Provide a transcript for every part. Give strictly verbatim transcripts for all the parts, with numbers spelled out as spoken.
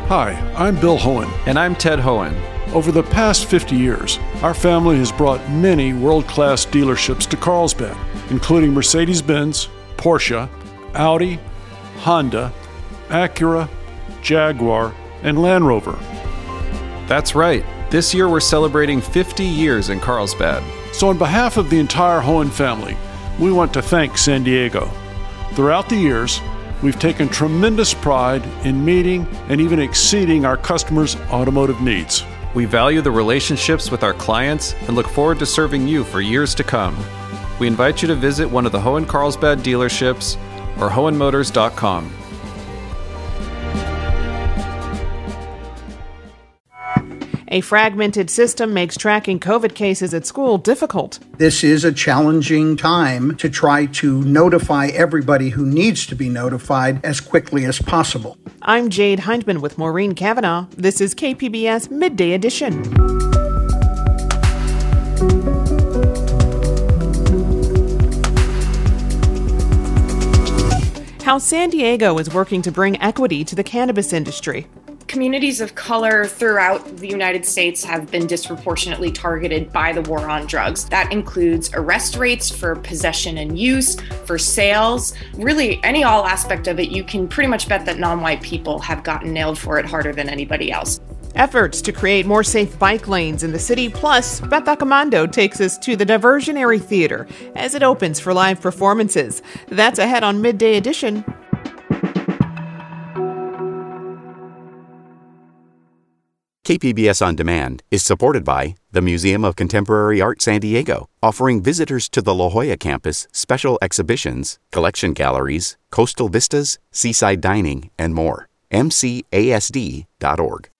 Hi, I'm Bill Hohen. And I'm Ted Hohen. Over the past fifty years, our family has brought many world-class dealerships to Carlsbad, including Mercedes-Benz, Porsche, Audi, Honda, Acura, Jaguar, and Land Rover. That's right. This year we're celebrating fifty years in Carlsbad. So on behalf of the entire Hohen family, we want to thank San Diego. Throughout the years, we've taken tremendous pride in meeting and even exceeding our customers' automotive needs. We value the relationships with our clients and look forward to serving you for years to come. We invite you to visit one of the Hohen Carlsbad dealerships or hohen motors dot com. A fragmented system makes tracking COVID cases at school difficult. This is a challenging time to try to notify everybody who needs to be notified as quickly as possible. I'm Jade Hindman with Maureen Cavanaugh. This is K P B S Midday Edition. How San Diego is working to bring equity to the cannabis industry. Communities of color throughout the United States have been disproportionately targeted by the war on drugs. That includes arrest rates for possession and use, for sales, really any all aspect of it. You can pretty much bet that non-white people have gotten nailed for it harder than anybody else. Efforts to create more safe bike lanes in the city, plus Beth Accomando takes us to the Diversionary Theater as it opens for live performances. That's ahead on Midday Edition. K P B S On Demand is supported by the Museum of Contemporary Art San Diego, offering visitors to the La Jolla campus special exhibitions, collection galleries, coastal vistas, seaside dining, and more. M C A S D dot org.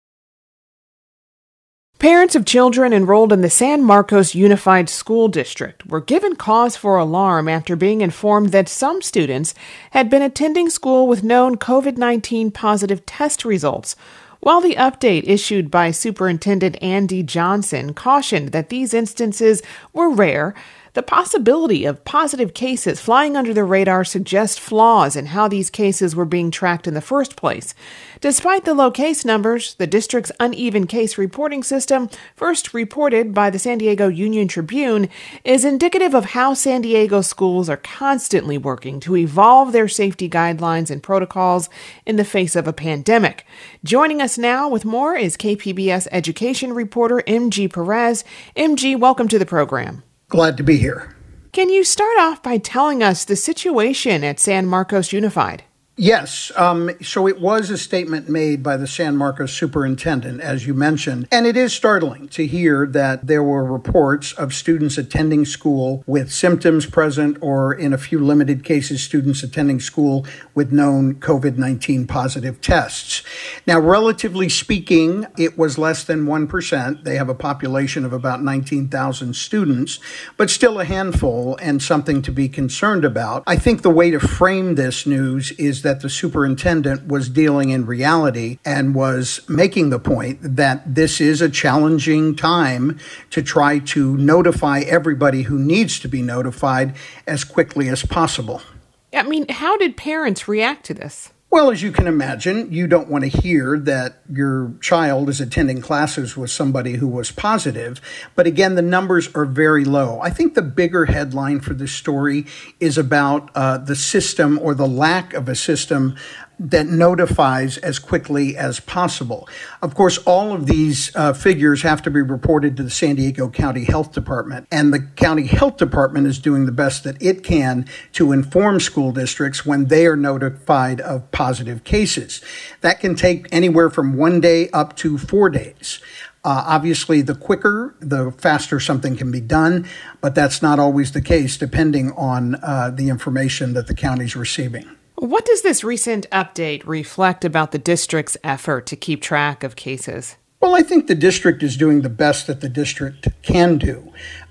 Parents of children enrolled in the San Marcos Unified School District were given cause for alarm after being informed that some students had been attending school with known COVID nineteen positive test results. While the update issued by Superintendent Andy Johnson cautioned that these instances were rare, the possibility of positive cases flying under the radar suggests flaws in how these cases were being tracked in the first place. Despite the low case numbers, the district's uneven case reporting system, first reported by the San Diego Union Tribune, is indicative of how San Diego schools are constantly working to evolve their safety guidelines and protocols in the face of a pandemic. Joining us now with more is K P B S education reporter M G Perez. M G, welcome to the program. Glad to be here. Can you start off by telling us the situation at San Marcos Unified? Yes. Um, so it was a statement made by the San Marcos superintendent, as you mentioned, and it is startling to hear that there were reports of students attending school with symptoms present, or in a few limited cases, students attending school with known COVID nineteen positive tests. Now, relatively speaking, it was less than one percent. They have a population of about nineteen thousand students, but still a handful and something to be concerned about. I think the way to frame this news is that that the superintendent was dealing in reality and was making the point that this is a challenging time to try to notify everybody who needs to be notified as quickly as possible. I mean, how did parents react to this? Well, as you can imagine, you don't want to hear that your child is attending classes with somebody who was positive. But again, the numbers are very low. I think the bigger headline for this story is about uh, the system, or the lack of a system, that notifies as quickly as possible. Of course, all of these uh, figures have to be reported to the San Diego County Health Department, and the County Health Department is doing the best that it can to inform school districts when they are notified of positive cases. That can take anywhere from one day up to four days. Uh, obviously, the quicker, the faster something can be done, but that's not always the case, depending on uh, the information that the county's receiving. What does this recent update reflect about the district's effort to keep track of cases? Well, I think the district is doing the best that the district can do.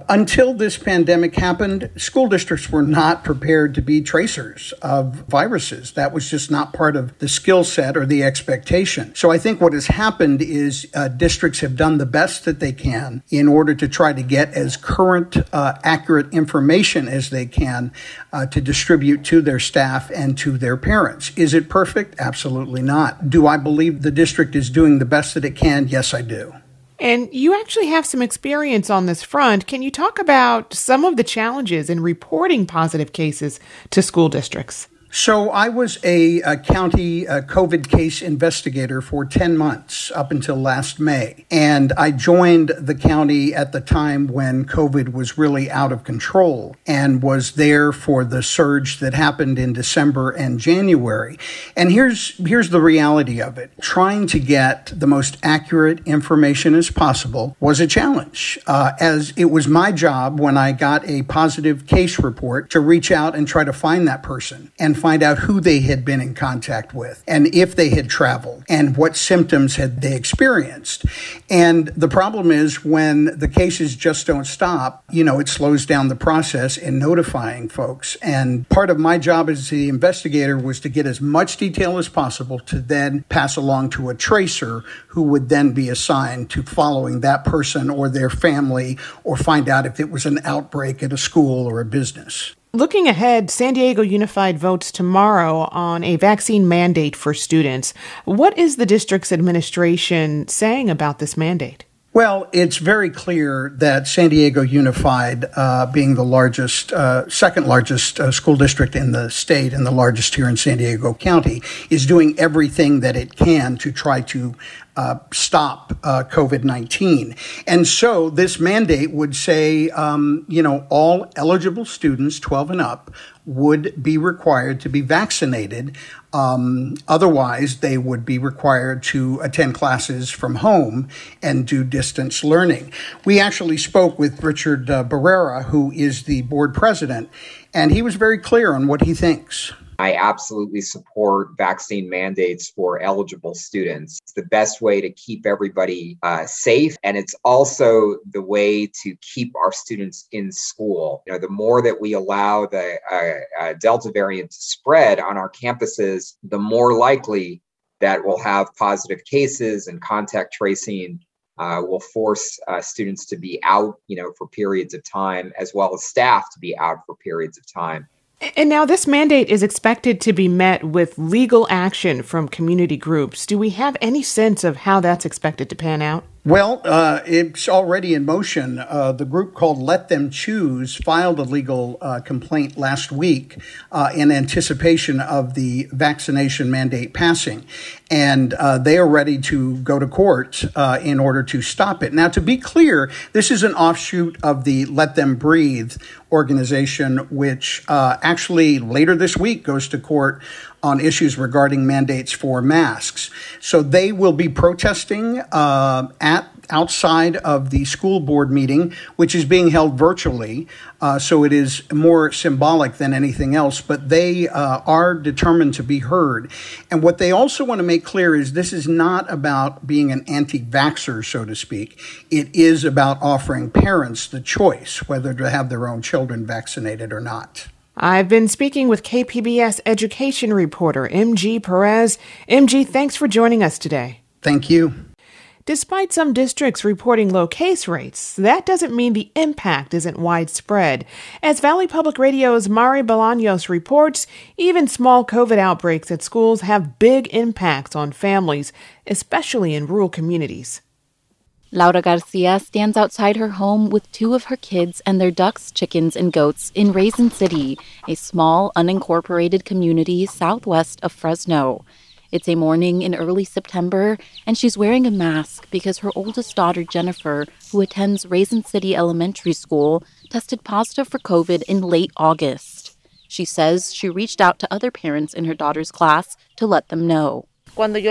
Until this pandemic happened, school districts were not prepared to be tracers of viruses. That was just not part of the skill set or the expectation. So I think what has happened is uh, districts have done the best that they can in order to try to get as current, uh, accurate information as they can uh, to distribute to their staff and to their parents. Is it perfect? Absolutely not. Do I believe the district is doing the best that it can? Yes, I do. And you actually have some experience on this front. Can you talk about some of the challenges in reporting positive cases to school districts? So I was a, a county uh, COVID case investigator for ten months up until last May. And I joined the county at the time when COVID was really out of control and was there for the surge that happened in December and January. And here's, here's the reality of it. Trying to get the most accurate information as possible was a challenge, uh, as it was my job when I got a positive case report to reach out and try to find that person and find out who they had been in contact with and if they had traveled and what symptoms had they experienced. And the problem is when the cases just don't stop, you know, it slows down the process in notifying folks. And part of my job as the investigator was to get as much detail as possible to then pass along to a tracer who would then be assigned to following that person or their family or find out if it was an outbreak at a school or a business. Looking ahead, San Diego Unified votes tomorrow on a vaccine mandate for students. What is the district's administration saying about this mandate? Well, it's very clear that San Diego Unified, uh, being the largest, uh, second largest uh, school district in the state and the largest here in San Diego County, is doing everything that it can to try to Uh, stop uh, COVID nineteen. And so this mandate would say, um, you know, all eligible students twelve and up would be required to be vaccinated. Um, otherwise, they would be required to attend classes from home and do distance learning. We actually spoke with Richard uh, Barrera, who is the board president, and he was very clear on what he thinks. I absolutely support vaccine mandates for eligible students. It's the best way to keep everybody uh, safe. And it's also the way to keep our students in school. You know, the more that we allow the uh, uh, Delta variant to spread on our campuses, the more likely that we'll have positive cases, and contact tracing uh, will force uh, students to be out, you know, for periods of time, as well as staff to be out for periods of time. And now this mandate is expected to be met with legal action from community groups. Do we have any sense of how that's expected to pan out? Well, uh, it's already in motion. Uh, the group called Let Them Choose filed a legal uh, complaint last week uh, in anticipation of the vaccination mandate passing. And uh, they are ready to go to court uh, in order to stop it. Now, to be clear, this is an offshoot of the Let Them Breathe organization, which uh, actually later this week goes to court on issues regarding mandates for masks. So they will be protesting uh, at outside of the school board meeting, which is being held virtually. Uh, so it is more symbolic than anything else, but they uh, are determined to be heard. And what they also want to make clear is this is not about being an anti-vaxxer, so to speak. It is about offering parents the choice whether to have their own children vaccinated or not. I've been speaking with K P B S education reporter M G Perez. M G, thanks for joining us today. Thank you. Despite some districts reporting low case rates, that doesn't mean the impact isn't widespread. As Valley Public Radio's Mari Bolaños reports, even small COVID outbreaks at schools have big impacts on families, especially in rural communities. Laura Garcia stands outside her home with two of her kids and their ducks, chickens, and goats in Raisin City, a small, unincorporated community southwest of Fresno. It's a morning in early September, and she's wearing a mask because her oldest daughter, Jennifer, who attends Raisin City Elementary School, tested positive for COVID in late August. She says she reached out to other parents in her daughter's class to let them know. When I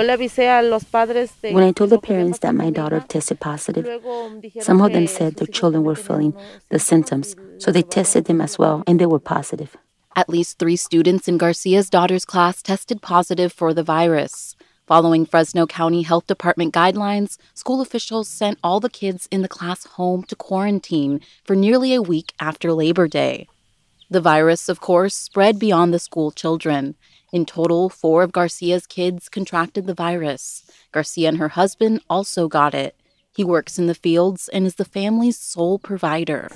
told the parents that my daughter tested positive, some of them said their children were feeling the symptoms, so they tested them as well, and they were positive. At least three students in Garcia's daughter's class tested positive for the virus. Following Fresno County Health Department guidelines, school officials sent all the kids in the class home to quarantine for nearly a week after Labor Day. The virus, of course, spread beyond the school children. In total, four of Garcia's kids contracted the virus. Garcia and her husband also got it. He works in the fields and is the family's sole provider.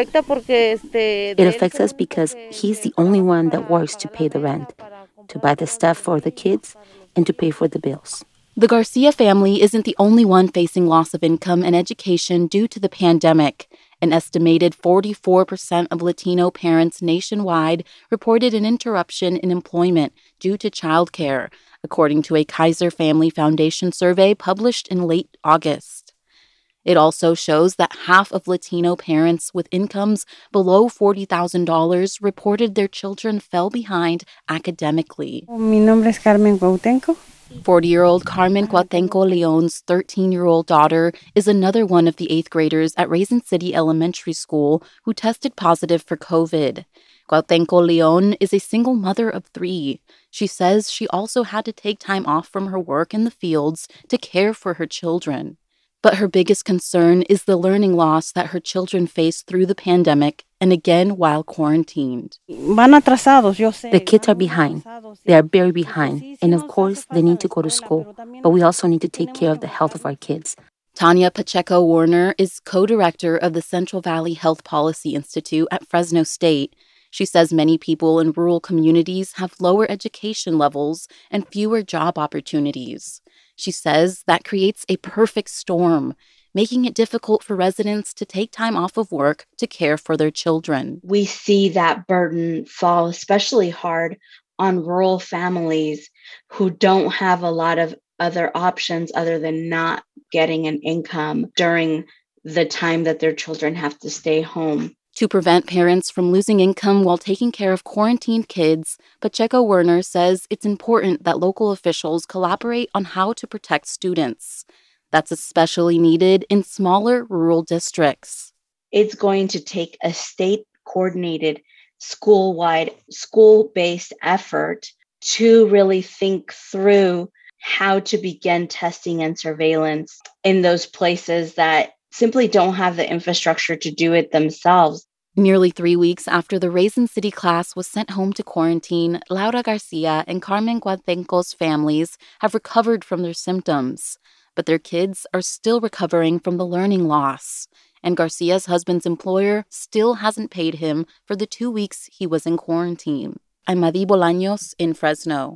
It affects us because he's the only one that works to pay the rent, to buy the stuff for the kids, and to pay for the bills. The Garcia family isn't the only one facing loss of income and education due to the pandemic. An estimated forty-four percent of Latino parents nationwide reported an interruption in employment due to childcare, according to a Kaiser Family Foundation survey published in late August. It also shows that half of Latino parents with incomes below forty thousand dollars reported their children fell behind academically. Mi nombre es Carmen Cuautenco. forty-year-old Carmen Cuautenco Leon's thirteen-year-old daughter is another one of the eighth graders at Raisin City Elementary School who tested positive for COVID. Cuautenco Leon is a single mother of three. She says she also had to take time off from her work in the fields to care for her children. But her biggest concern is the learning loss that her children face through the pandemic and again while quarantined. The kids are behind. They are very behind. And of course, they need to go to school. But we also need to take care of the health of our kids. Tanya Pacheco Warner is co-director of the Central Valley Health Policy Institute at Fresno State. She says many people in rural communities have lower education levels and fewer job opportunities. She says that creates a perfect storm, making it difficult for residents to take time off of work to care for their children. We see that burden fall especially hard on rural families who don't have a lot of other options other than not getting an income during the time that their children have to stay home. To prevent parents from losing income while taking care of quarantined kids, Pacheco Werner says it's important that local officials collaborate on how to protect students. That's especially needed in smaller rural districts. It's going to take a state-coordinated, school-wide, school-based effort to really think through how to begin testing and surveillance in those places that simply don't have the infrastructure to do it themselves. Nearly three weeks after the Raisin City class was sent home to quarantine, Laura Garcia and Carmen Cuautenco's families have recovered from their symptoms, but their kids are still recovering from the learning loss, and Garcia's husband's employer still hasn't paid him for the two weeks he was in quarantine. I'm Madi Bolaños in Fresno.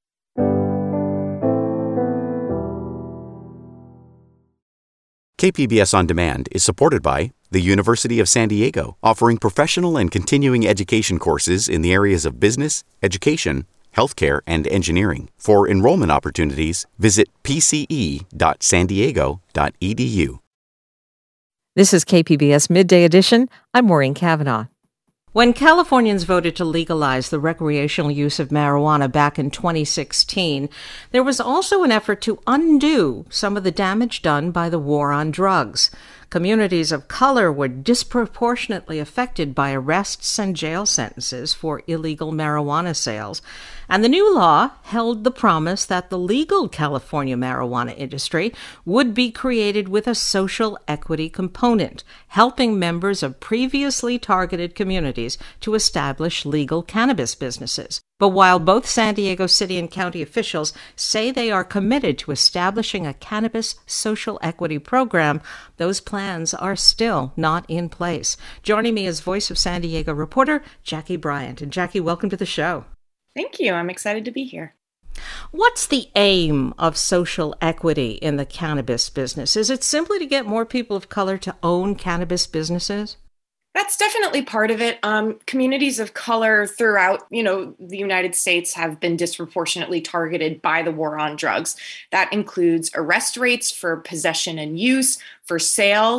K P B S On Demand is supported by the University of San Diego, offering professional and continuing education courses in the areas of business, education, healthcare, and engineering. For enrollment opportunities, visit p c e dot san diego dot e d u. This is K P B S Midday Edition. I'm Maureen Cavanaugh. When Californians voted to legalize the recreational use of marijuana back in twenty sixteen, there was also an effort to undo some of the damage done by the war on drugs. Communities of color were disproportionately affected by arrests and jail sentences for illegal marijuana sales. And the new law held the promise that the legal California marijuana industry would be created with a social equity component, helping members of previously targeted communities to establish legal cannabis businesses. But while both San Diego City and county officials say they are committed to establishing a cannabis social equity program, those plans are still not in place. Joining me is Voice of San Diego reporter Jackie Bryant. And Jackie, welcome to the show. Thank you. I'm excited to be here. What's the aim of social equity in the cannabis business? Is it simply to get more people of color to own cannabis businesses? That's definitely part of it. Um, communities of color throughout, you know, the United States have been disproportionately targeted by the war on drugs. That includes arrest rates for possession and use, for sales,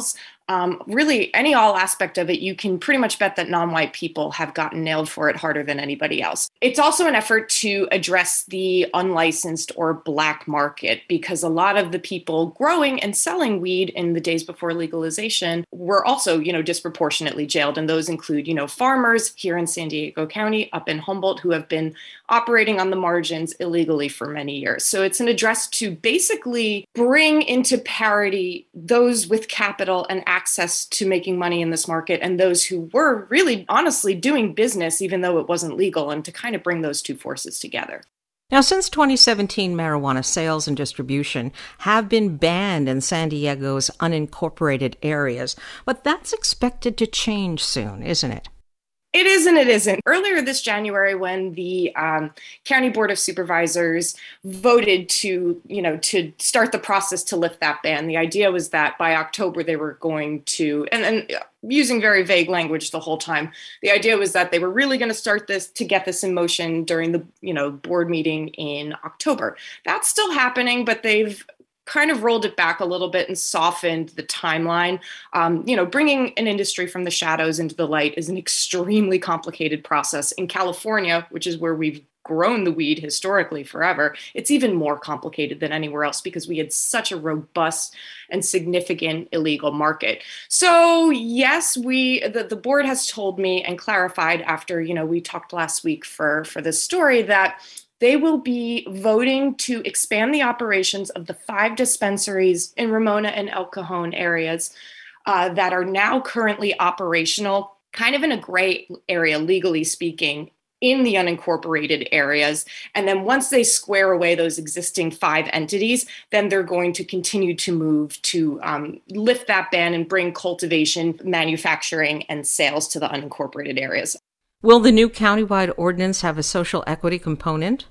um, really any all aspect of it, you can pretty much bet that non-white people have gotten nailed for it harder than anybody else. It's also an effort to address the unlicensed or black market, because a lot of the people growing and selling weed in the days before legalization were also, you know, disproportionately jailed. And those include, you know, farmers here in San Diego County, up in Humboldt, who have been operating on the margins illegally for many years. So it's an address to basically bring into parity those with capital and access to making money in this market and those who were really honestly doing business even though it wasn't legal, and to kind of bring those two forces together. Now, since twenty seventeen, marijuana sales and distribution have been banned in San Diego's unincorporated areas, but that's expected to change soon, isn't it? It is and it isn't. Earlier this January, when the um, County Board of Supervisors voted to, you know, to start the process to lift that ban, the idea was that by October they were going to, and, and using very vague language the whole time, the idea was that they were really going to start this to get this in motion during the, you know, board meeting in October. That's still happening, but they've kind of rolled it back a little bit and softened the timeline. Um, you know, bringing an industry from the shadows into the light is an extremely complicated process. In California, which is where we've grown the weed historically forever, it's even more complicated than anywhere else because we had such a robust and significant illegal market. So yes, we the, the board has told me and clarified after, you know, we talked last week for, for this story that they will be voting to expand the operations of the five dispensaries in Ramona and El Cajon areas uh, that are now currently operational, kind of in a gray area, legally speaking, in the unincorporated areas. And then once they square away those existing five entities, then they're going to continue to move to um, lift that ban and bring cultivation, manufacturing, and sales to the unincorporated areas. Will the new countywide ordinance have a social equity component?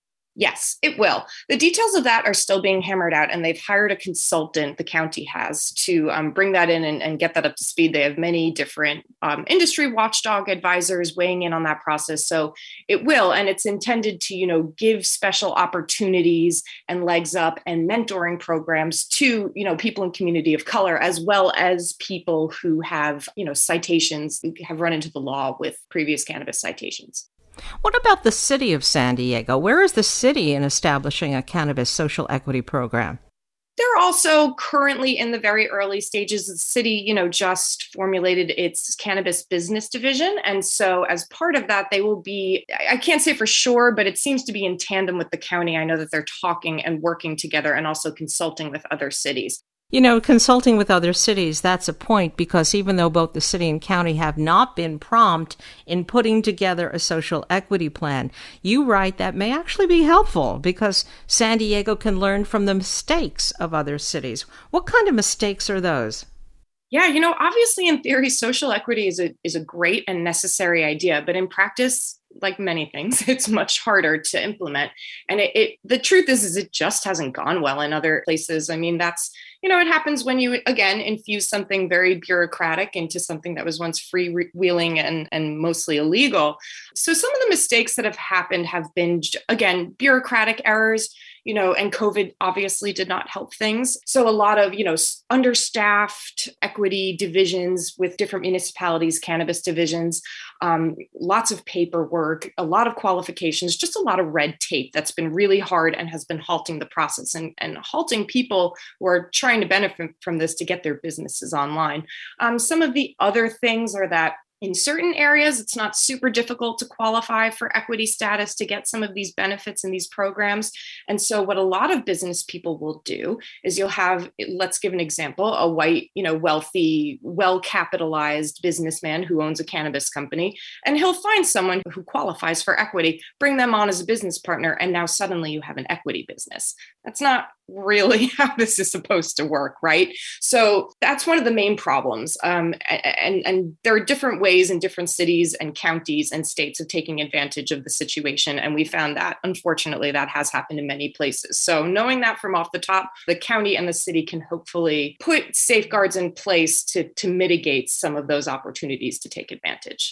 Yes, it will. The details of that are still being hammered out, and they've hired a consultant, the county has, to um, bring that in and, and get that up to speed. They have many different um, industry watchdog advisors weighing in on that process. So it will, and it's intended to, you know, give special opportunities and legs up and mentoring programs to, you know, people in community of color, as well as people who have, you know, citations, have run into the law with previous cannabis citations. What about the city of San Diego? Where is the city in establishing a cannabis social equity program? They're also currently in the very early stages. The city, you know, just formulated its cannabis business division. And so as part of that, they will be, I can't say for sure, but it seems to be in tandem with the county. I know that they're talking and working together and also consulting with other cities. You know, consulting with other cities, that's a point, because even though both the city and county have not been prompt in putting together a social equity plan, you write that may actually be helpful because San Diego can learn from the mistakes of other cities. What kind of mistakes are those? Yeah, you know, obviously in theory, social equity is a is a great and necessary idea, but in practice, like many things, it's much harder to implement. And it, it the truth is, is it just hasn't gone well in other places. I mean, that's, you know, it happens when you, again, infuse something very bureaucratic into something that was once freewheeling and, and mostly illegal. So some of the mistakes that have happened have been, again, bureaucratic errors, you know, and COVID obviously did not help things. So a lot of, you know, understaffed equity divisions with different municipalities, cannabis divisions, um, lots of paperwork, a lot of qualifications, just a lot of red tape that's been really hard and has been halting the process and, and halting people who are trying to benefit from this to get their businesses online. Um, some of the other things are that in certain areas, it's not super difficult to qualify for equity status to get some of these benefits in these programs. And so what a lot of business people will do is you'll have, let's give an example, a white, you know, wealthy, well-capitalized businessman who owns a cannabis company, and he'll find someone who qualifies for equity, bring them on as a business partner, and now suddenly you have an equity business. That's not really how this is supposed to work, right? So that's one of the main problems. Um, and, and there are different ways in different cities and counties and states of taking advantage of the situation. And we found that, unfortunately, that has happened in many places. So knowing that from off the top, the county and the city can hopefully put safeguards in place to, to mitigate some of those opportunities to take advantage.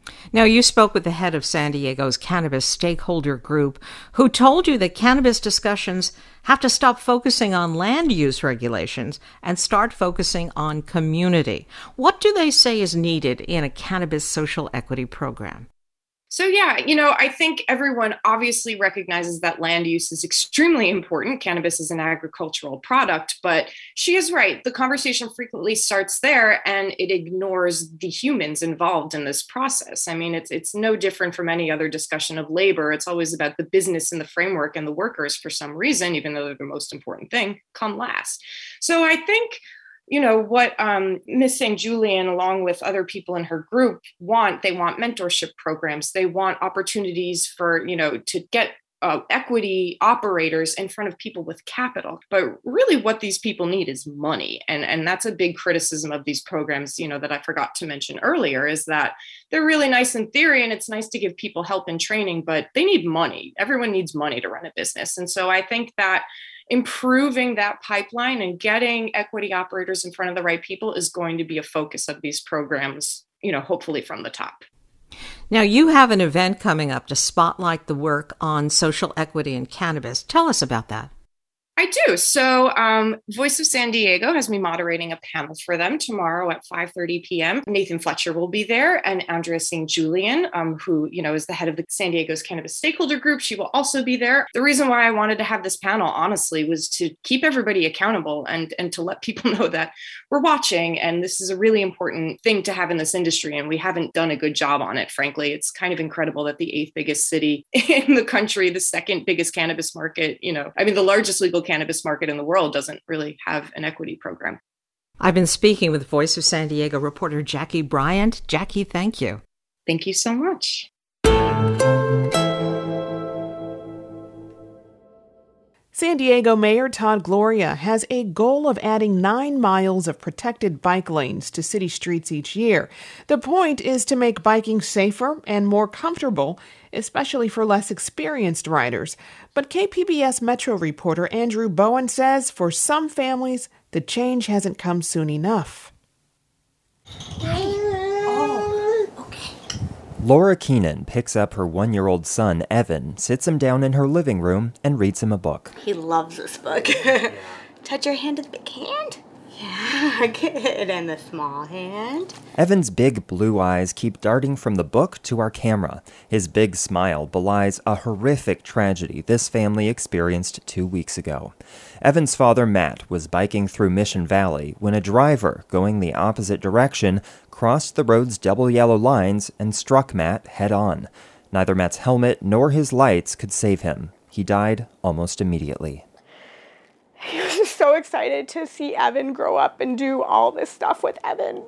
Now, you spoke with the head of San Diego's cannabis stakeholder group, who told you that cannabis discussions have to stop focusing on land use regulations and start focusing on community. What do they say is needed in a cannabis social equity program? So, yeah, you know, I think everyone obviously recognizes that land use is extremely important. Cannabis is an agricultural product, but she is right. The conversation frequently starts there and it ignores the humans involved in this process. I mean, it's it's no different from any other discussion of labor. It's always about the business and the framework, and the workers, for some reason, even though they're the most important thing, come last. So I think you know, what um, Miz Saint Julian, along with other people in her group, want. They want mentorship programs. They want opportunities for, you know, to get uh, equity operators in front of people with capital. But really what these people need is money. And, and that's a big criticism of these programs, you know, that I forgot to mention earlier, is that they're really nice in theory and it's nice to give people help and training, but they need money. Everyone needs money to run a business. And so I think that improving that pipeline and getting equity operators in front of the right people is going to be a focus of these programs, you know, hopefully from the top. Now, you have an event coming up to spotlight the work on social equity in cannabis. Tell us about that. I do. So um, Voice of San Diego has me moderating a panel for them tomorrow at five thirty p.m. Nathan Fletcher will be there, and Andrea Saint Julian, um, who, you know, is the head of the San Diego's Cannabis Stakeholder Group. She will also be there. The reason why I wanted to have this panel, honestly, was to keep everybody accountable and, and to let people know that we're watching. And this is a really important thing to have in this industry. And we haven't done a good job on it, frankly. It's kind of incredible that the eighth biggest city in the country, the second biggest cannabis market, you know, I mean, the largest legal cannabis market in the world doesn't really have an equity program. I've been speaking with Voice of San Diego reporter Jackie Bryant. Jackie, thank you. Thank you so much. San Diego Mayor Todd Gloria has a goal of adding nine miles of protected bike lanes to city streets each year. The point is to make biking safer and more comfortable, especially for less experienced riders. But K P B S Metro reporter Andrew Bowen says for some families, the change hasn't come soon enough. Laura Keenan picks up her one-year-old son, Evan, sits him down in her living room, and reads him a book. He loves this book. Touch your hand to the big hand. Yeah, good. And the small hand. Evan's big blue eyes keep darting from the book to our camera. His big smile belies a horrific tragedy this family experienced two weeks ago. Evan's father, Matt, was biking through Mission Valley when a driver going the opposite direction crossed the road's double yellow lines and struck Matt head-on. Neither Matt's helmet nor his lights could save him. He died almost immediately. He was just so excited to see Evan grow up and do all this stuff with Evan.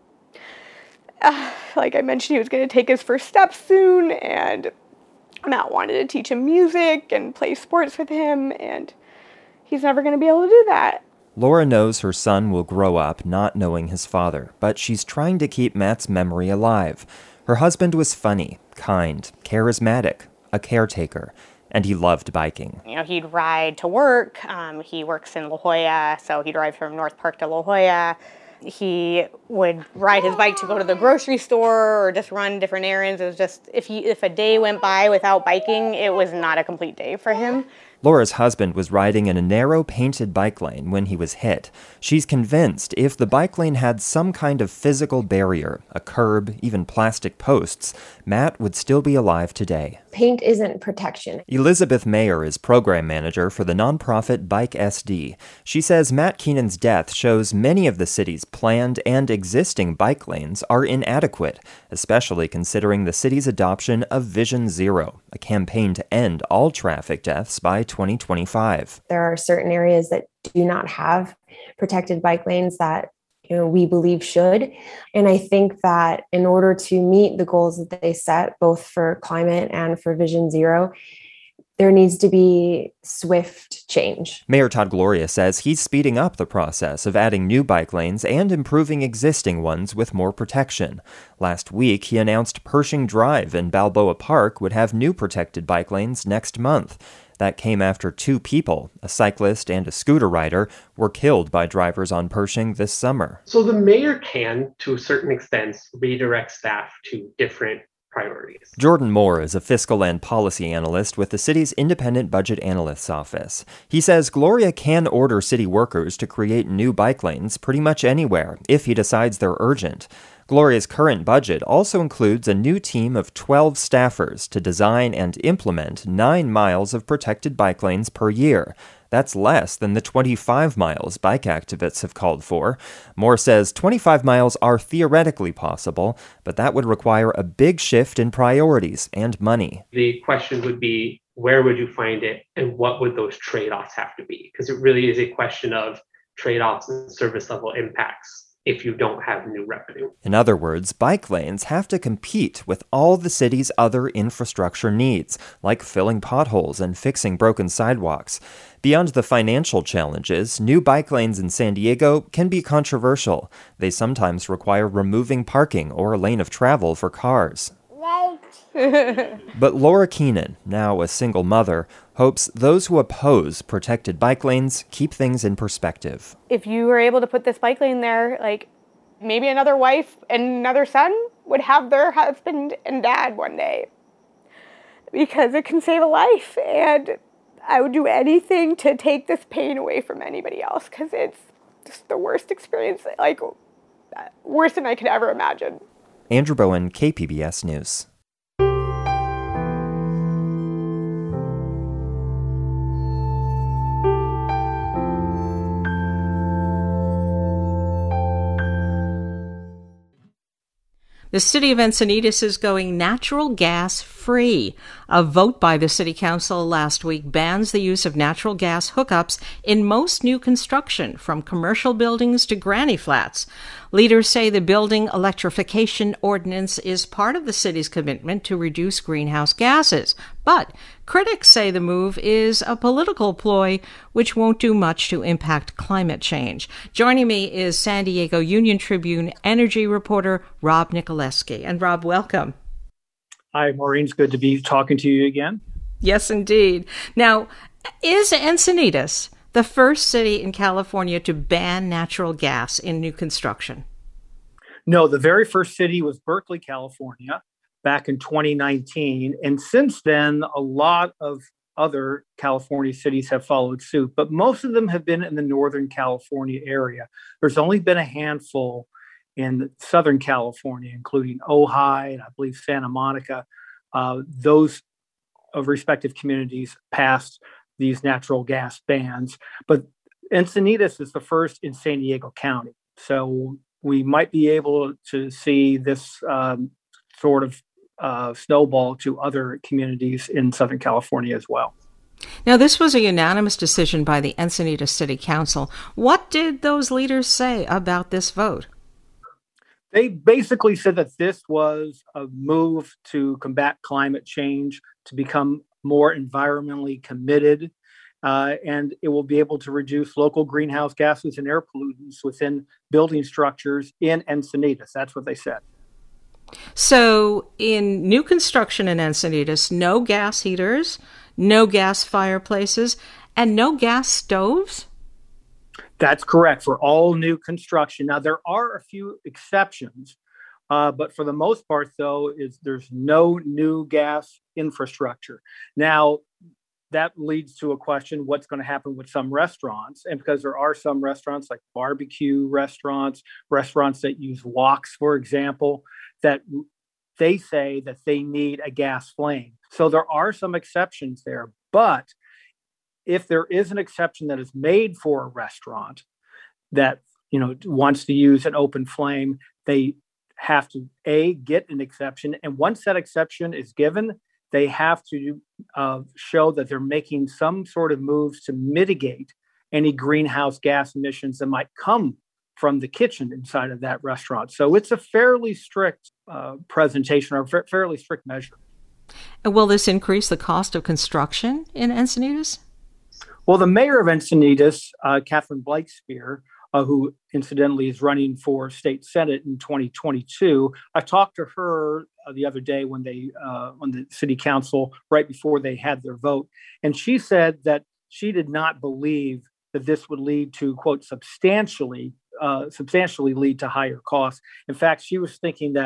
Uh, like I mentioned, he was going to take his first steps soon, and Matt wanted to teach him music and play sports with him, and he's never going to be able to do that. Laura knows her son will grow up not knowing his father, but she's trying to keep Matt's memory alive. Her husband was funny, kind, charismatic, a caretaker, and he loved biking. You know, he'd ride to work. Um, he works in La Jolla, so he'd drive from North Park to La Jolla. He would ride his bike to go to the grocery store or just run different errands. It was just, if he, if a day went by without biking, it was not a complete day for him. Laura's husband was riding in a narrow painted bike lane when he was hit. She's convinced if the bike lane had some kind of physical barrier, a curb, even plastic posts, Matt would still be alive today. Paint isn't protection. Elizabeth Mayer is program manager for the nonprofit Bike S D. She says Matt Keenan's death shows many of the city's planned and existing bike lanes are inadequate, especially considering the city's adoption of Vision Zero, a campaign to end all traffic deaths by twenty twenty-five. There are certain areas that do not have protected bike lanes that, you know, we believe should. And I think that in order to meet the goals that they set, both for climate and for Vision Zero, there needs to be swift change. Mayor Todd Gloria says he's speeding up the process of adding new bike lanes and improving existing ones with more protection. Last week, he announced Pershing Drive in Balboa Park would have new protected bike lanes next month. That came after two people, a cyclist and a scooter rider, were killed by drivers on Pershing this summer. So the mayor can, to a certain extent, redirect staff to different priorities. Jordan Moore is a fiscal and policy analyst with the city's Independent Budget Analyst's Office. He says Gloria can order city workers to create new bike lanes pretty much anywhere if he decides they're urgent. Gloria's current budget also includes a new team of twelve staffers to design and implement nine miles of protected bike lanes per year. That's less than the twenty-five miles bike activists have called for. Moore says twenty-five miles are theoretically possible, but that would require a big shift in priorities and money. The question would be, where would you find it, and what would those trade-offs have to be? Because it really is a question of trade-offs and service level impacts if you don't have new revenue. In other words, bike lanes have to compete with all the city's other infrastructure needs, like filling potholes and fixing broken sidewalks. Beyond the financial challenges, new bike lanes in San Diego can be controversial. They sometimes require removing parking or a lane of travel for cars. But Laura Keenan, now a single mother, hopes those who oppose protected bike lanes keep things in perspective. If you were able to put this bike lane there, like maybe another wife and another son would have their husband and dad one day, because it can save a life. And I would do anything to take this pain away from anybody else, because it's just the worst experience, like worse than I could ever imagine. Andrew Bowen, K P B S News. The city of Encinitas is going natural gas free. A vote by the city council last week bans the use of natural gas hookups in most new construction, from commercial buildings to granny flats. Leaders say the building electrification ordinance is part of the city's commitment to reduce greenhouse gases. But critics say the move is a political ploy which won't do much to impact climate change. Joining me is San Diego Union Tribune energy reporter Rob Nicoleski. And Rob, welcome. Hi, Maureen. It's good to be talking to you again. Yes, indeed. Now, is Encinitas the first city in California to ban natural gas in new construction? No, the very first city was Berkeley, California, back in twenty nineteen. And since then, a lot of other California cities have followed suit, but most of them have been in the Northern California area. There's only been a handful in Southern California, including Ojai and I believe Santa Monica. Uh, those of respective communities passed these natural gas bans, but Encinitas is the first in San Diego County. So we might be able to see this um, sort of uh, snowball to other communities in Southern California as well. Now, this was a unanimous decision by the Encinitas City Council. What did those leaders say about this vote? They basically said that this was a move to combat climate change, to become more environmentally committed, uh, and it will be able to reduce local greenhouse gases and air pollutants within building structures in Encinitas. That's what they said. So in new construction in Encinitas, no gas heaters, no gas fireplaces, and no gas stoves? That's correct for all new construction. Now, there are a few exceptions, uh, but for the most part, though, is there's no new gas infrastructure. Now, that leads to a question, what's going to happen with some restaurants? And because there are some restaurants like barbecue restaurants, restaurants that use woks, for example, that they say that they need a gas flame. So there are some exceptions there, but if there is an exception that is made for a restaurant that, you know, wants to use an open flame, they have to, A, get an exception. And once that exception is given, they have to uh, show that they're making some sort of moves to mitigate any greenhouse gas emissions that might come from the kitchen inside of that restaurant. So it's a fairly strict uh, presentation, or a fairly strict measure. And will this increase the cost of construction in Encinitas? Well, the mayor of Encinitas, uh, Catherine Blakespear, uh, who incidentally is running for state senate in twenty twenty-two, I talked to her uh, the other day when they, uh, on the city council, right before they had their vote, and she said that she did not believe that this would lead to, quote, substantially, uh, substantially lead to higher costs. In fact, she was thinking that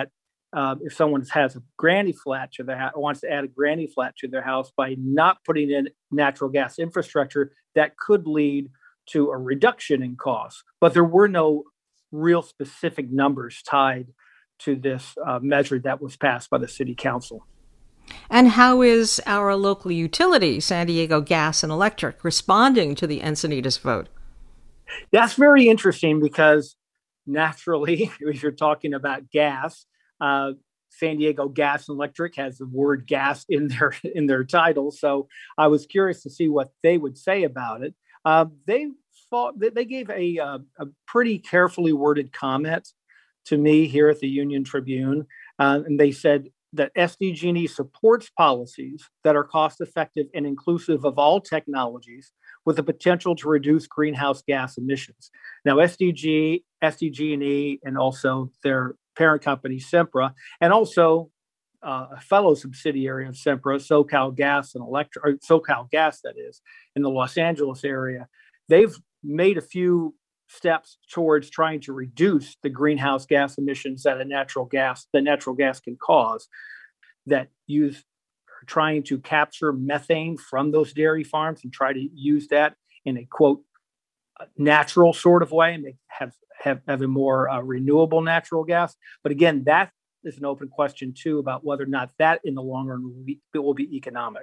uh, if someone has a granny flat to their house, wants to add a granny flat to their house, by not putting in natural gas infrastructure, that could lead to a reduction in costs. But there were no real specific numbers tied to this uh, measure that was passed by the city council. And how is our local utility, San Diego Gas and Electric, responding to the Encinitas vote? That's very interesting because naturally, if you're talking about gas, uh, San Diego Gas and Electric has the word gas in their in their title. So I was curious to see what they would say about it. Uh, they thought they gave a, uh, a pretty carefully worded comment to me here at the Union Tribune, uh, and they said that S D G and E supports policies that are cost-effective and inclusive of all technologies with the potential to reduce greenhouse gas emissions. Now, S D G, S D G and E, and also their parent company, Sempra, and also uh, a fellow subsidiary of Sempra, SoCal Gas and Electric, or SoCal Gas, that is, in the Los Angeles area, they've made a few steps towards trying to reduce the greenhouse gas emissions that a natural gas that natural gas can cause, that use trying to capture methane from those dairy farms and try to use that in a quote natural sort of way and make, have, have have a more uh, renewable natural gas. But again, that is an open question too about whether or not that in the long run will be, it will be economic.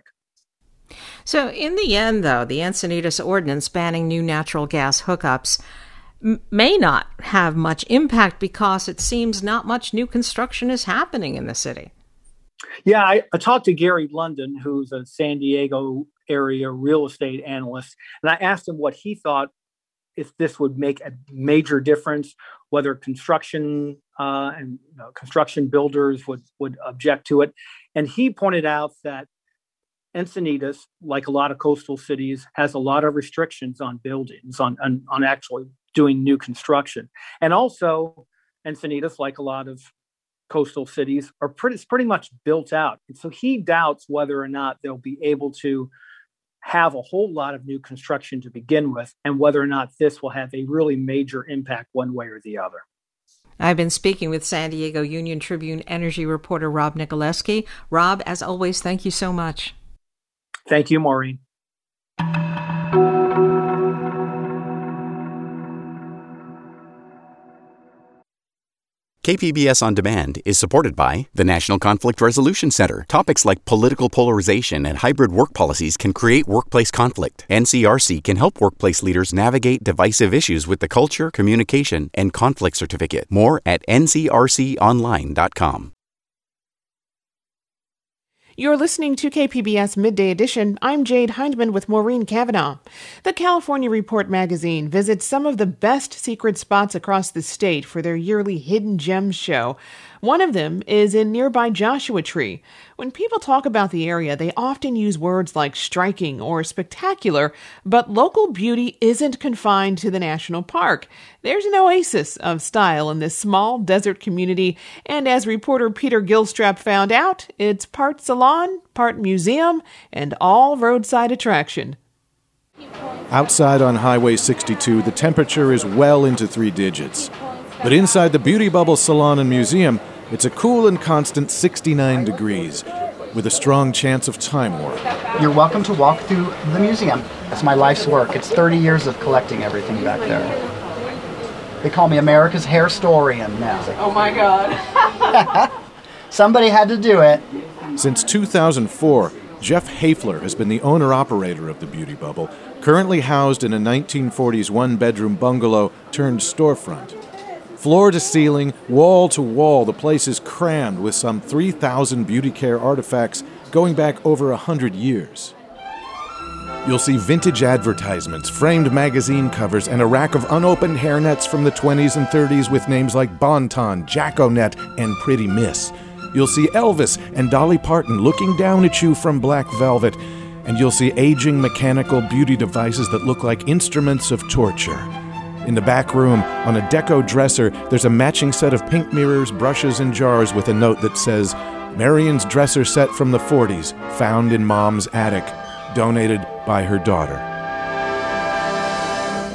So in the end, though, the Encinitas ordinance banning new natural gas hookups may not have much impact because it seems not much new construction is happening in the city. Yeah, I, I talked to Gary London, who's a San Diego area real estate analyst, and I asked him what he thought if this would make a major difference, whether construction uh, and you know, construction builders would, would object to it. And he pointed out that Encinitas, like a lot of coastal cities, has a lot of restrictions on buildings, on, on, on actually doing new construction. And also, Encinitas, like a lot of coastal cities, are pretty, it's pretty much built out. And so he doubts whether or not they'll be able to have a whole lot of new construction to begin with, and whether or not this will have a really major impact one way or the other. I've been speaking with San Diego Union Tribune energy reporter Rob Nikolewski. Rob, as always, thank you so much. Thank you, Maureen. K P B S On Demand is supported by the National Conflict Resolution Center. Topics like political polarization and hybrid work policies can create workplace conflict. N C R C can help workplace leaders navigate divisive issues with the Culture, Communication, and Conflict Certificate. More at N C R C online dot com. You're listening to K P B S Midday Edition. I'm Jade Hindman with Maureen Cavanaugh. The California Report magazine visits some of the best secret spots across the state for their yearly Hidden Gems show. One of them is in nearby Joshua Tree. When people talk about the area, they often use words like striking or spectacular, but local beauty isn't confined to the national park. There's an oasis of style in this small desert community, and as reporter Peter Gilstrap found out, it's part salon, part museum, and all roadside attraction. Outside on Highway sixty-two, the temperature is well into three digits. But inside the Beauty Bubble Salon and Museum, it's a cool and constant sixty-nine degrees, with a strong chance of time warp. You're welcome to walk through the museum. It's my life's work. It's thirty years of collecting everything back there. They call me America's hair historian now. Oh my God. Somebody had to do it. Since two thousand four, Jeff Hafler has been the owner-operator of the Beauty Bubble, currently housed in a nineteen forties one-bedroom bungalow turned storefront. Floor to ceiling, wall to wall, the place is crammed with some three thousand beauty care artifacts going back over one hundred years. You'll see vintage advertisements, framed magazine covers, and a rack of unopened hairnets from the twenties and thirties with names like Bon-Ton, Jackonet, and Pretty Miss. You'll see Elvis and Dolly Parton looking down at you from black velvet, and you'll see aging mechanical beauty devices that look like instruments of torture. In the back room, on a deco dresser, there's a matching set of pink mirrors, brushes, and jars with a note that says, Marion's dresser set from the forties, found in Mom's attic, donated by her daughter.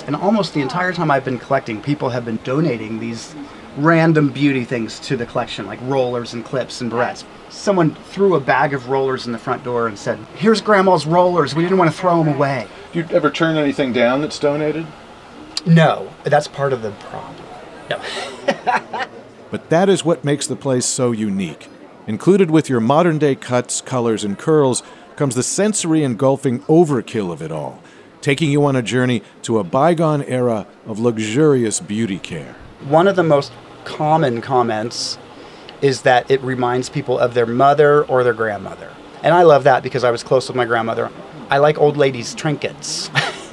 And almost the entire time I've been collecting, people have been donating these random beauty things to the collection, like rollers and clips and barrettes. Someone threw a bag of rollers in the front door and said, "Here's Grandma's rollers. We didn't want to throw them away." Do you ever turn anything down that's donated? No, that's part of the problem. No. But that is what makes the place so unique. Included with your modern-day cuts, colors, and curls comes the sensory-engulfing overkill of it all, taking you on a journey to a bygone era of luxurious beauty care. One of the most common comments is that it reminds people of their mother or their grandmother. And I love that because I was close with my grandmother. I like old ladies' trinkets.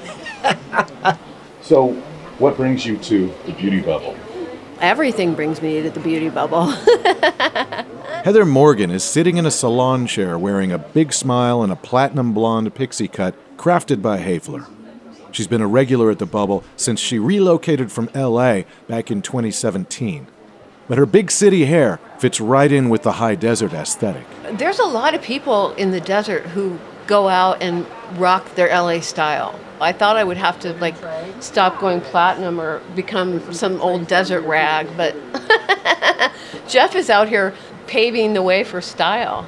So, what brings you to the Beauty Bubble? Everything brings me to the Beauty Bubble. Heather Morgan is sitting in a salon chair wearing a big smile and a platinum blonde pixie cut crafted by Haefler. She's been a regular at the Bubble since she relocated from L A back in twenty seventeen. But her big city hair fits right in with the high desert aesthetic. There's a lot of people in the desert who go out and rock their L A style. I thought I would have to like stop going platinum or become some old desert rag, but Jeff is out here paving the way for style.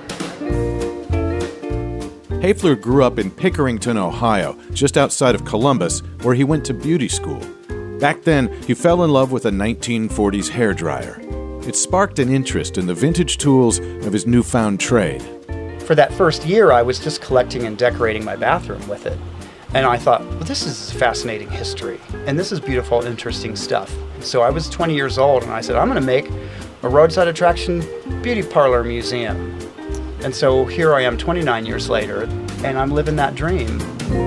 Haefler grew up in Pickerington, Ohio, just outside of Columbus, where he went to beauty school. Back then, he fell in love with a nineteen forties hairdryer. It sparked an interest in the vintage tools of his newfound trade. For that first year, I was just collecting and decorating my bathroom with it. And I thought, well, this is fascinating history, and this is beautiful, interesting stuff. So I was twenty years old, and I said, I'm going to make a roadside attraction beauty parlor museum. And so here I am twenty-nine years later, and I'm living that dream.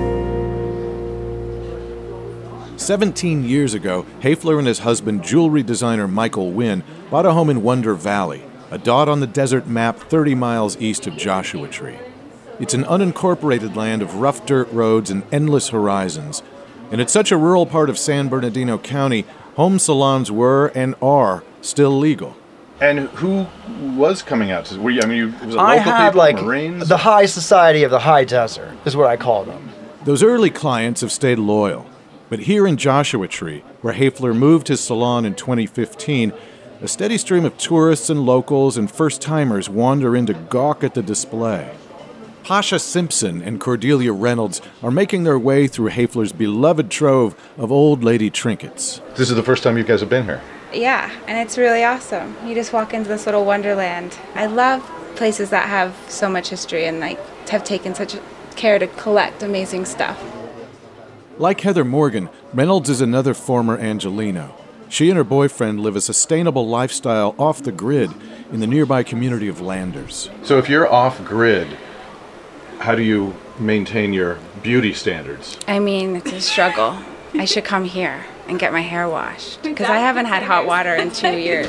seventeen years ago, Haefler and his husband, jewelry designer Michael Wynn, bought a home in Wonder Valley, a dot on the desert map thirty miles east of Joshua Tree. It's an unincorporated land of rough dirt roads and endless horizons. And it's such a rural part of San Bernardino County, home salons were and are still legal. And who was coming out? Were you, I mean, you, was it local I had people, like Marines? the high society of the high desert is what I call them. Those early clients have stayed loyal. But here in Joshua Tree, where Haefler moved his salon in twenty fifteen, a steady stream of tourists and locals and first-timers wander in to gawk at the display. Pasha Simpson and Cordelia Reynolds are making their way through Haefler's beloved trove of old lady trinkets. This is the first time you guys have been here? Yeah, and it's really awesome. You just walk into this little wonderland. I love places that have so much history and like have taken such care to collect amazing stuff. Like Heather Morgan, Reynolds is another former Angelino. She and her boyfriend live a sustainable lifestyle off the grid in the nearby community of Landers. So if you're off grid, how do you maintain your beauty standards? I mean, it's a struggle. I should come here and get my hair washed because I haven't had hot water in two years.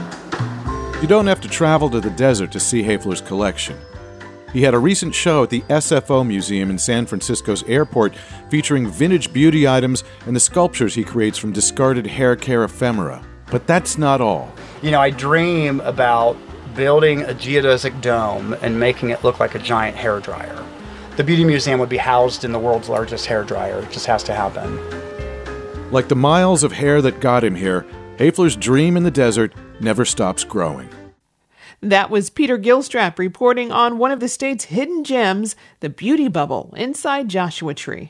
You don't have to travel to the desert to see Haefler's collection. He had a recent show at the S F O Museum in San Francisco's airport featuring vintage beauty items and the sculptures he creates from discarded hair care ephemera. But that's not all. You know, I dream about building a geodesic dome and making it look like a giant hairdryer. The Beauty Museum would be housed in the world's largest hairdryer. It just has to happen. Like the miles of hair that got him here, Haefler's dream in the desert never stops growing. That was Peter Gilstrap reporting on one of the state's hidden gems, the Beauty Bubble, inside Joshua Tree.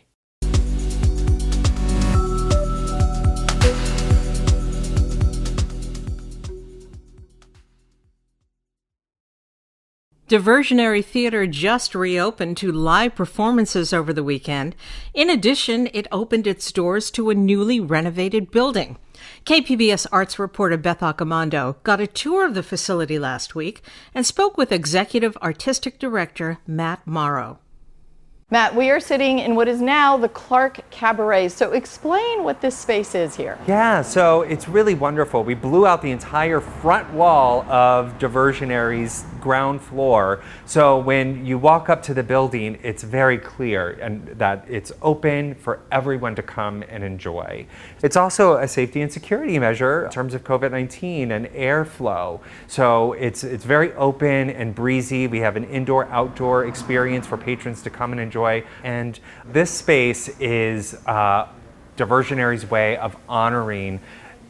Diversionary Theater just reopened to live performances over the weekend. In addition, it opened its doors to a newly renovated building. K P B S arts reporter Beth Accomando got a tour of the facility last week and spoke with Executive Artistic Director Matt Morrow. Matt, we are sitting in what is now the Clark Cabaret. So explain what this space is here. Yeah, so it's really wonderful. We blew out the entire front wall of Diversionary's ground floor. So when you walk up to the building, it's very clear and that it's open for everyone to come and enjoy. It's also a safety and security measure in terms of COVID nineteen and airflow. So it's, it's very open and breezy. We have an indoor-outdoor experience for patrons to come and enjoy. And this space is uh, Diversionary's way of honoring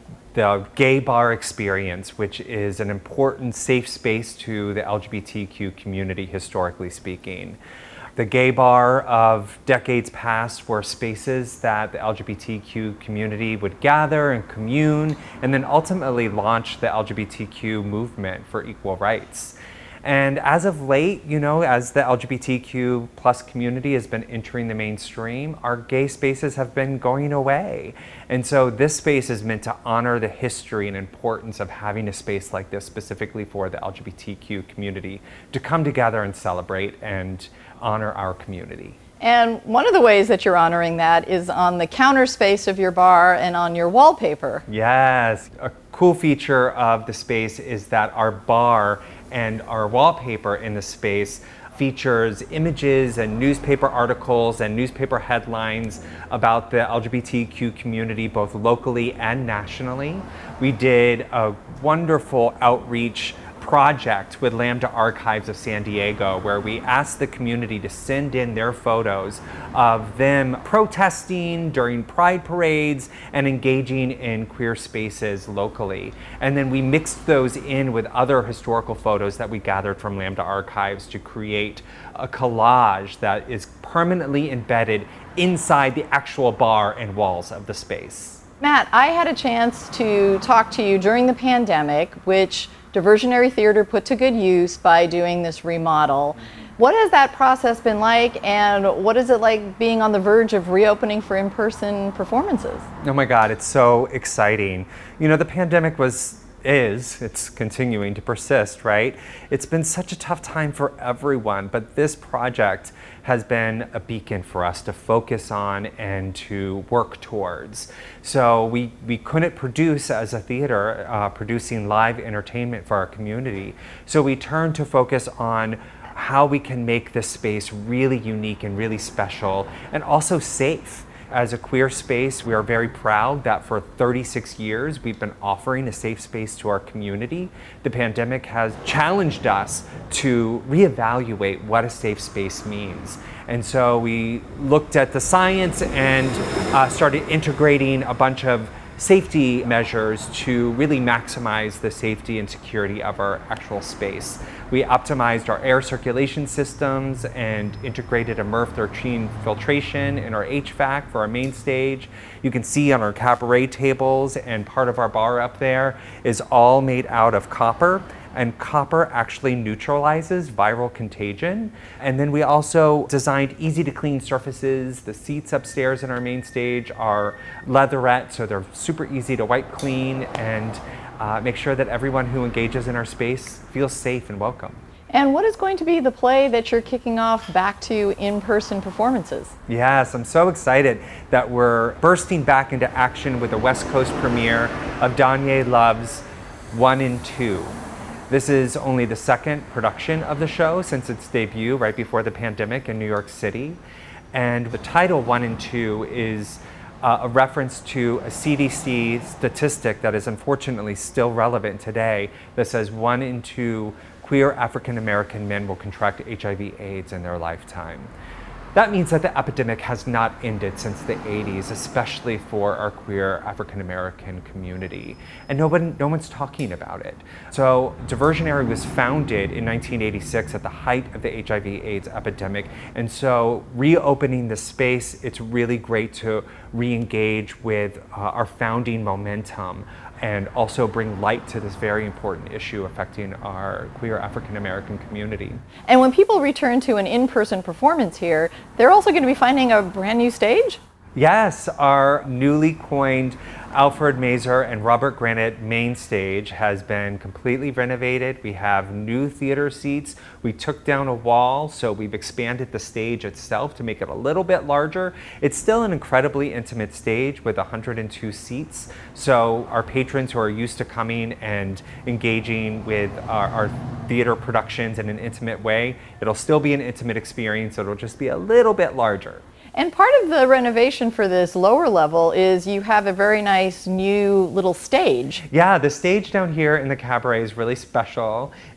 the gay bar experience, which is an important safe space to the L G B T Q community, historically speaking. The gay bar of decades past were spaces that the L G B T Q community would gather and commune, and then ultimately launch the L G B T Q movement for equal rights. And as of late, you know, as the L G B T Q plus community has been entering the mainstream, our gay spaces have been going away. And so this space is meant to honor the history and importance of having a space like this specifically for the L G B T Q community to come together and celebrate and honor our community. And one of the ways that you're honoring that is on the counter space of your bar and on your wallpaper. Yes, a cool feature of the space is that our bar and our wallpaper in the space features images and newspaper articles and newspaper headlines about the L G B T Q community, both locally and nationally. We did a wonderful outreach project with Lambda Archives of San Diego, where we asked the community to send in their photos of them protesting during pride parades and engaging in queer spaces locally. And then we mixed those in with other historical photos that we gathered from Lambda Archives to create a collage that is permanently embedded inside the actual bar and walls of the space. Matt, I had a chance to talk to you during the pandemic, which Diversionary Theater put to good use by doing this remodel. What has that process been like, and what is it like being on the verge of reopening for in-person performances? Oh my God, it's so exciting. You know, the pandemic was, is, it's continuing to persist, right? It's been such a tough time for everyone, but this project has been a beacon for us to focus on and to work towards. So we, we couldn't produce as a theater, uh, producing live entertainment for our community. So we turned to focus on how we can make this space really unique and really special and also safe. As a queer space, we are very proud that for thirty-six years we've been offering a safe space to our community. The pandemic has challenged us to reevaluate what a safe space means. And so we looked at the science and uh, started integrating a bunch of safety measures to really maximize the safety and security of our actual space. We optimized our air circulation systems and integrated a MERV thirteen filtration in our H V A C for our main stage. You can see on our cabaret tables, and part of our bar up there is all made out of copper. And copper actually neutralizes viral contagion. And then we also designed easy to clean surfaces. The seats upstairs in our main stage are leatherette, so they're super easy to wipe clean and uh, make sure that everyone who engages in our space feels safe and welcome. And what is going to be the play that you're kicking off back to in-person performances? Yes, I'm so excited that we're bursting back into action with the West Coast premiere of Danye Love's One and Two. This is only the second production of the show since its debut right before the pandemic in New York City. And the title One and Two is uh, a reference to a C D C statistic that is unfortunately still relevant today that says one in two queer African American men will contract H I V AIDS in their lifetime. That means that the epidemic has not ended since the eighties, especially for our queer African American community. And no, one, no one's talking about it. So Diversionary was founded in nineteen eighty-six at the height of the H I V AIDS epidemic. And so reopening the space, it's really great to re-engage with uh, our founding momentum and also bring light to this very important issue affecting our queer African American community. And when people return to an in-person performance here, they're also going to be finding a brand new stage? Yes, our newly coined Alfred Mazer and Robert Granite main stage has been completely renovated. We have new theater seats. We took down a wall, so we've expanded the stage itself to make it a little bit larger. It's still an incredibly intimate stage with one hundred two seats. So our patrons who are used to coming and engaging with our, our theater productions in an intimate way, it'll still be an intimate experience. It'll just be a little bit larger. And part of the renovation for this lower level is you have a very nice new little stage. Yeah, the stage down here in the cabaret is really special. It's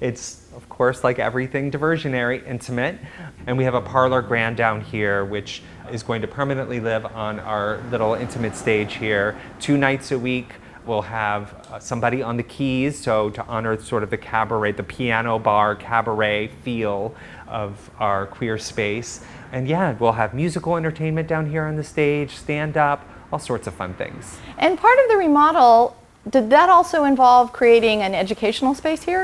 of course, like everything diversionary, intimate. And we have a parlor grand down here, which is going to permanently live on our little intimate stage here. Two nights a week, we'll have uh, somebody on the keys, so to honor sort of the cabaret, the piano bar cabaret feel of our queer space. And yeah, we'll have musical entertainment down here on the stage, stand up, all sorts of fun things. And part of the remodel, did that also involve creating an educational space here?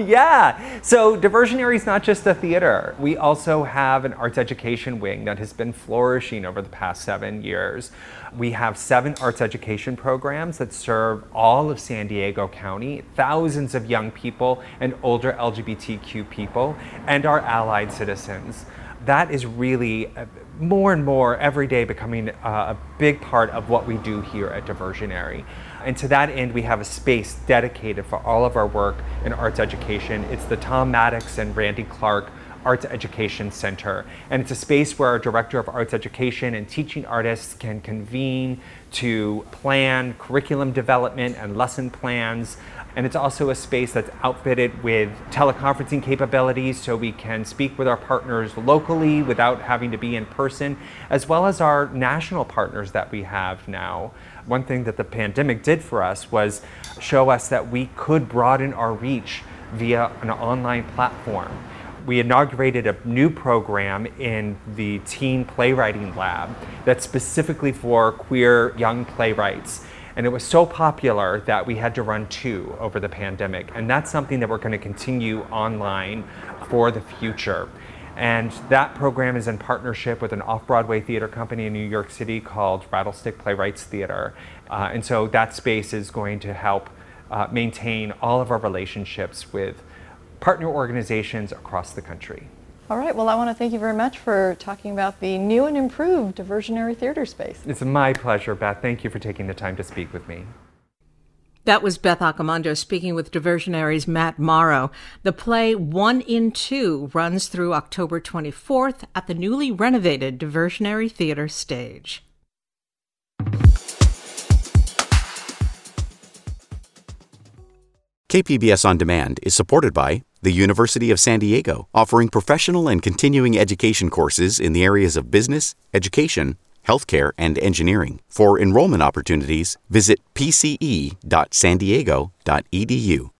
Yeah, so Diversionary is not just a theater. We also have an arts education wing that has been flourishing over the past seven years. We have seven arts education programs that serve all of San Diego County, thousands of young people and older L G B T Q people, and our allied citizens. That is really uh, more and more every day becoming uh, a big part of what we do here at Diversionary. And to that end, we have a space dedicated for all of our work in arts education. It's the Tom Maddox and Randy Clark Arts Education Center. And it's a space where our Director of Arts Education and teaching artists can convene to plan curriculum development and lesson plans. And it's also a space that's outfitted with teleconferencing capabilities so we can speak with our partners locally without having to be in person, as well as our national partners that we have now. One thing that the pandemic did for us was show us that we could broaden our reach via an online platform. We inaugurated a new program in the Teen Playwriting Lab that's specifically for queer young playwrights. And it was so popular that we had to run two over the pandemic. And that's something that we're going to continue online for the future. And that program is in partnership with an off-Broadway theater company in New York City called Rattlestick Playwrights Theater. Uh, and so that space is going to help uh, maintain all of our relationships with partner organizations across the country. All right, well, I want to thank you very much for talking about the new and improved Diversionary Theater space. It's my pleasure, Beth. Thank you for taking the time to speak with me. That was Beth Accomando speaking with Diversionary's Matt Morrow. The play One in Two runs through October twenty-fourth at the newly renovated Diversionary Theater stage. K P B S On Demand is supported by the University of San Diego, offering professional and continuing education courses in the areas of business, education, healthcare, and engineering. For enrollment opportunities, visit p c e dot san diego dot e d u.